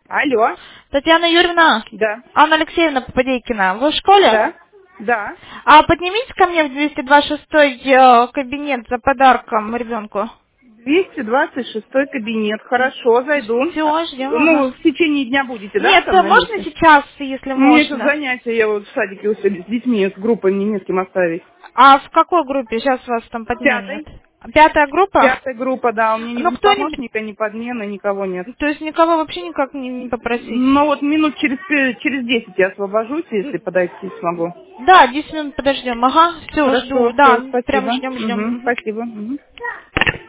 Алло. Татьяна Юрьевна, Да. Анна Алексеевна Попадейкина, вы в школе? Да. Да. А поднимитесь ко мне в 226 кабинет за подарком ребенку. 226 кабинет. Хорошо, зайду. Все, ждем, ага. Ну, в течение дня будете, да, Нет, со мной можно вместе? сейчас, если У меня сейчас можно? занятия, я вот в садике с детьми, с группой, мне не с кем оставить. А в какой группе сейчас вас там подменят? Пятой. Пятая группа? Пятая группа, да, у меня Ну, ни кто-нибудь, помощника, ни подмены, никого нет. то есть никого вообще никак не попросить? Ну вот минут через 10 я освобожусь, если подойти смогу. Да, 10 минут подождем. Ага, все, жду. Хорошо, все, Да, прям спасибо. ждем. Спасибо. Мгм.